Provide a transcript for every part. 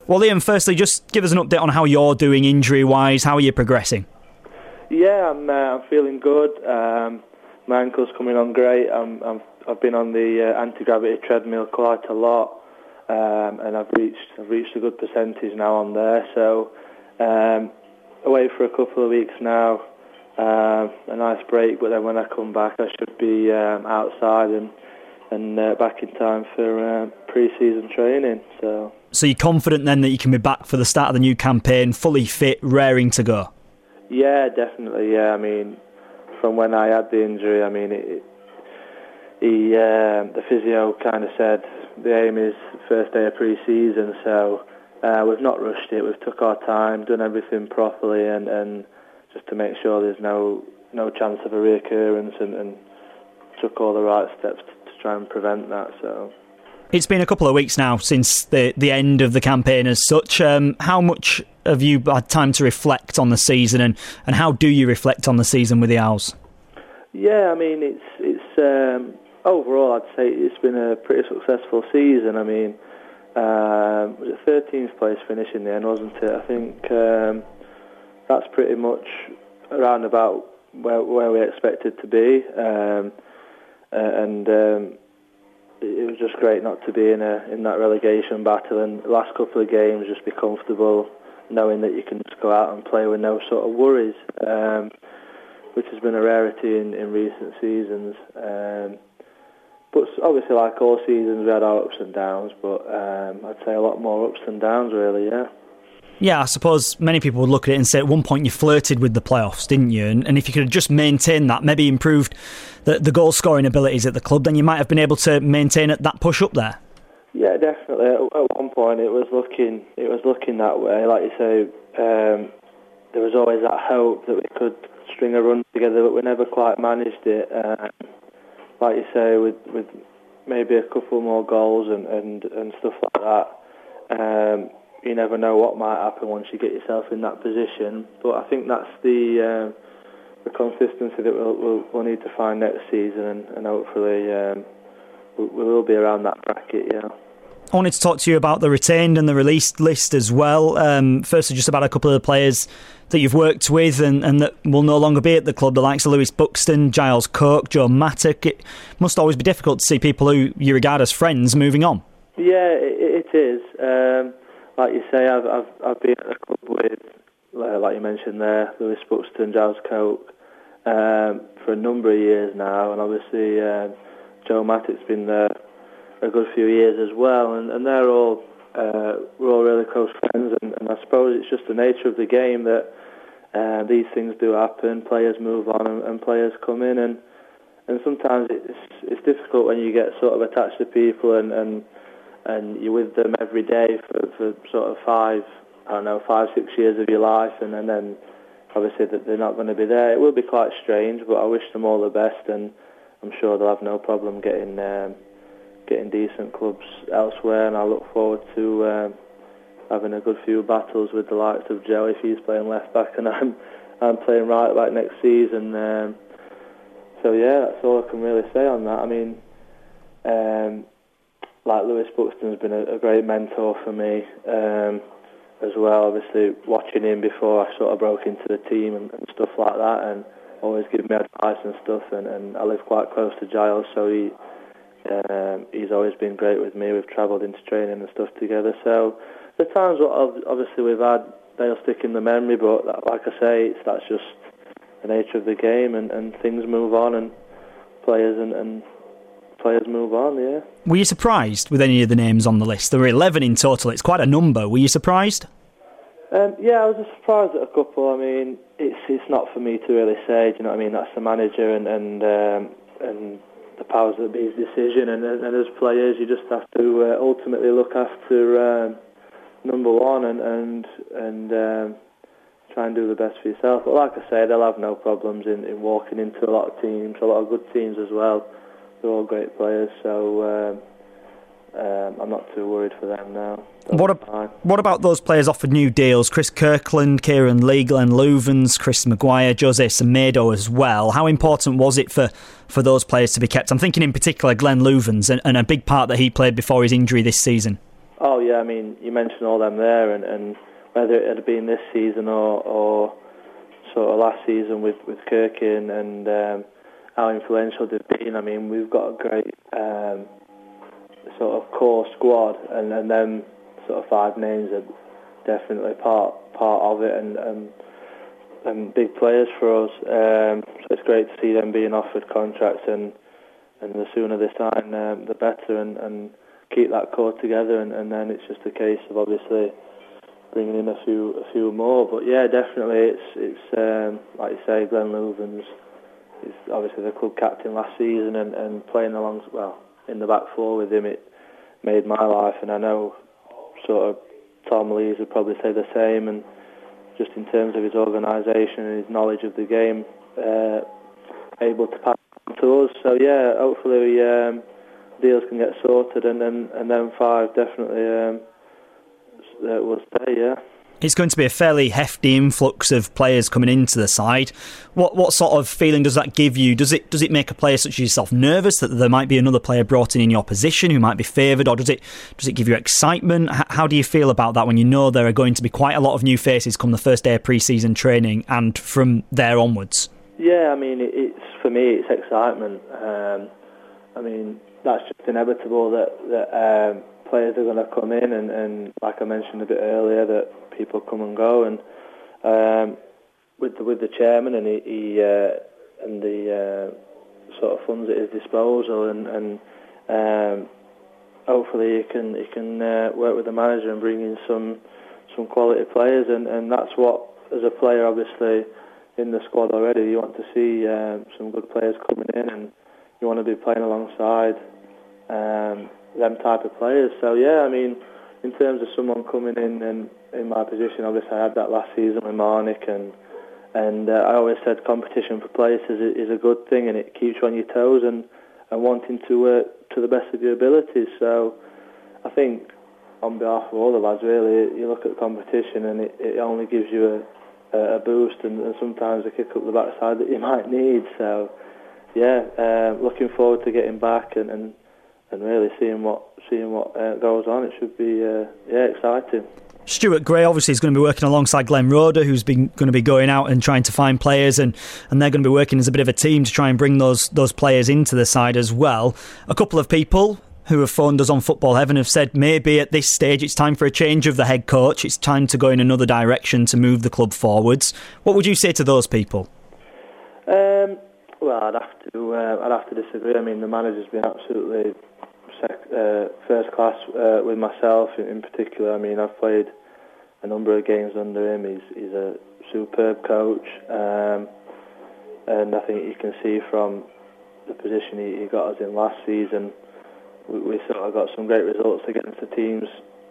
Well, Liam, firstly, just give us an update on how you're doing injury-wise. How are you progressing? Yeah, I'm feeling good. My ankle's coming on great. I've been on the anti-gravity treadmill quite a lot, and I've reached a good percentage now on there. So away for a couple of weeks now, a nice break. But then when I come back, I should be outside and back in time for pre-season training. So you're confident then that you can be back for the start of the new campaign, fully fit, raring to go? Yeah, definitely. Yeah, I mean, from when I had the injury, I mean, the physio kind of said the aim is first day of pre-season, so we've not rushed it. We've took our time, done everything properly, and just to make sure there's no chance of a reoccurrence, and took all the right steps to try and prevent that. So it's been a couple of weeks now since the end of the campaign as such. How much have you had time to reflect on the season, and how do you reflect on the season with the Owls? Yeah, I mean, it's overall, I'd say it's been a pretty successful season. I mean, was it 13th place finish in the end, wasn't it? I think that's pretty much around about where we expected to be, and it was just great not to be in that relegation battle, and the last couple of games just be comfortable knowing that you can just go out and play with no sort of worries, which has been a rarity in recent seasons. But obviously, like all seasons, we had our ups and downs, but I'd say a lot more ups than downs, really, yeah. Yeah, I suppose many people would look at it and say at one point you flirted with the playoffs, didn't you? And if you could have just maintained that, maybe improved the goal-scoring abilities at the club, then you might have been able to maintain that push up there. Yeah, definitely. At one point, it was looking that way. Like you say, there was always that hope that we could string a run together, but we never quite managed it. Like you say, with maybe a couple more goals and stuff like that, you never know what might happen once you get yourself in that position. But I think that's the consistency that we'll need to find next season, and hopefully we will be around that bracket, yeah. I wanted to talk to you about the retained and the released list as well. Firstly, just about a couple of the players that you've worked with and that will no longer be at the club, the likes of Lewis Buxton, Giles Coke, Joe Mattock. It must always be difficult to see people who you regard as friends moving on. Yeah, it is. Like you say, I've been at the club with, like you mentioned there, Lewis Buxton, Giles Coke, for a number of years now, and obviously Joe Mattock's been there a good few years as well, and they're all we're all really close friends, and I suppose it's just the nature of the game that these things do happen. Players move on and players come in, and sometimes it's difficult when you get sort of attached to people and you're with them every day for sort of 5-6 years of your life, and then obviously that they're not going to be there. It will be quite strange, but I wish them all the best, and I'm sure they'll have no problem getting decent clubs elsewhere, and I look forward to having a good few battles with the likes of Joe if he's playing left back and I'm playing right back next season. So yeah, that's all I can really say on that. I mean, like Lewis Buxton's been a great mentor for me as well. Obviously, watching him before I sort of broke into the team and stuff like that, and always giving me advice and stuff. And I live quite close to Giles, so he's always been great with me. We've travelled into training and stuff together. So the times obviously we've had, they'll stick in the memory, but like I say, that's just the nature of the game, and things move on, and players move on, yeah. Were you surprised with any of the names on the list? There were 11 in total. It's quite a number. Were you surprised? Yeah, I was just surprised at a couple. I mean, it's not for me to really say, do you know what I mean? That's the manager and the powers that be's decision, and as players you just have to ultimately look after number one and try and do the best for yourself. But like I say, they'll have no problems in walking into a lot of teams, a lot of good teams as well. They're all great players, so I'm not too worried for them now. What about those players offered new deals? Chris Kirkland, Kieran Lee, Glenn Louvens, Chris Maguire, Jose Semedo as well. How important was it for those players to be kept? I'm thinking in particular Glenn Louvens and a big part that he played before his injury this season. Oh yeah, I mean, you mentioned all them there, and whether it had been this season or sort of last season with Kirkin and how influential they've been. I mean, we've got a great sort of core squad, and them sort of 5 names are definitely part of it, and big players for us. So it's great to see them being offered contracts, and the sooner they sign, the better, and keep that core together, and then it's just a case of obviously bringing in a few more. But yeah, definitely it's like you say, Glenn Loovens is obviously the club captain last season, and playing along in the back 4 with him, it made my life, and I know sort of Tom Lees would probably say the same, and just in terms of his organisation and his knowledge of the game, able to pass on to us. So yeah, hopefully deals can get sorted, and then 5 definitely will stay. Yeah. It's going to be a fairly hefty influx of players coming into the side. What sort of feeling does that give you? Does it make a player such as yourself nervous that there might be another player brought in your position who might be favoured, or does it give you excitement? How do you feel about that when you know there are going to be quite a lot of new faces come the first day of pre-season training and from there onwards? Yeah, I mean, for me it's excitement. I mean, that's just inevitable that players are going to come in, and like I mentioned a bit earlier, that people come and go, and with the chairman and he and the sort of funds at his disposal, and hopefully he can work with the manager and bring in some quality players, and that's what, as a player, obviously in the squad already, you want to see some good players coming in, and you want to be playing alongside them type of players. So yeah, I mean, in terms of someone coming in my position, obviously I had that last season with Marnik, and I always said competition for places is a good thing, and it keeps you on your toes and wanting to work to the best of your abilities. So I think on behalf of all the lads, really, you look at competition and it only gives you a boost, and sometimes a kick up the backside that you might need. So yeah, looking forward to getting back and really seeing what goes on. It should be exciting. Stuart Gray obviously is going to be working alongside Glenn Roeder, who's going to be going out and trying to find players, and they're going to be working as a bit of a team to try and bring those players into the side as well. A couple of people who have phoned us on Football Heaven have said maybe at this stage it's time for a change of the head coach. It's time to go in another direction to move the club forwards. What would you say to those people? Well, I'd have to disagree. I mean, the manager's been absolutely first class with myself in particular. I mean, I've played a number of games under him. He's a superb coach, and I think you can see from the position he got us in last season, we sort of got some great results against the teams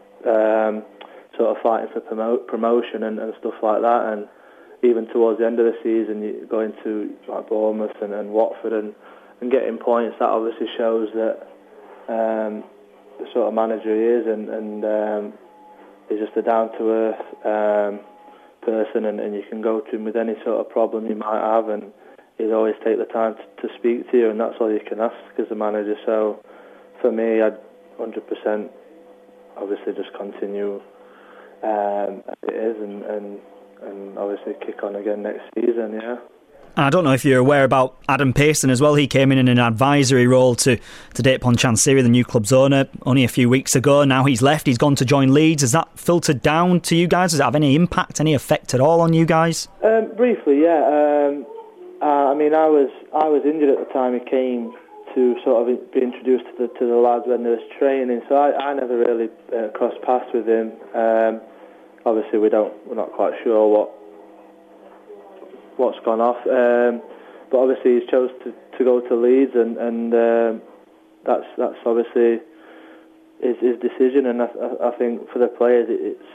sort of fighting for promotion and stuff like that. And even towards the end of the season, you going to like Bournemouth and Watford and getting points, that obviously shows that the sort of manager he is, and he's just a down-to-earth person, and you can go to him with any sort of problem you might have, and he'll always take the time to speak to you, and that's all you can ask as a manager. So for me, I'd 100% obviously just continue as it is, and obviously kick on again next season, yeah. I don't know if you're aware about Adam Payson as well. He came in an advisory role to Date Ponchansiri, the new club's owner, only a few weeks ago. Now he's left. He's gone to join Leeds. Has that filtered down to you guys? Does it have any impact, any effect at all on you guys? Briefly, yeah. I mean, I was injured at the time he came to sort of be introduced to the lads when they was training. So I never really crossed paths with him. Obviously, we're not quite sure what's gone off, but obviously he's chose to go to Leeds, and that's obviously his decision. And I think for the players,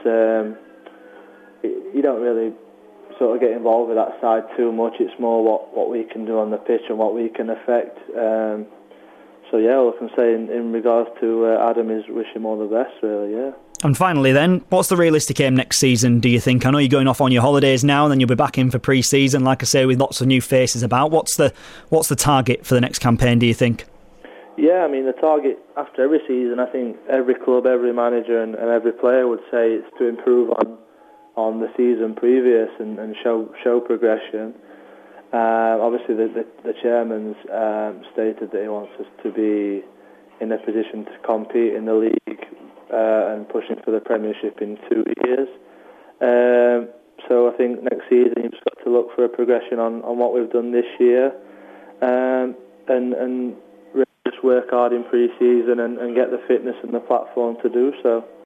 you don't really sort of get involved with that side too much. It's more what we can do on the pitch and what we can affect. So yeah, all I can say in regards to Adam is wish him all the best, really. Yeah. And finally then, what's the realistic aim next season, do you think? I know you're going off on your holidays now, and then you'll be back in for pre-season, like I say, with lots of new faces about. What's the target for the next campaign, do you think? Yeah, I mean, the target after every season, I think every club, every manager and every player would say it's to improve on the season previous and show progression. Obviously, the chairman's stated that he wants us to be in a position to compete in the league and pushing for the Premiership in 2 years. So I think next season you've just got to look for a progression on what we've done this year, and really just work hard in pre-season and get the fitness and the platform to do so.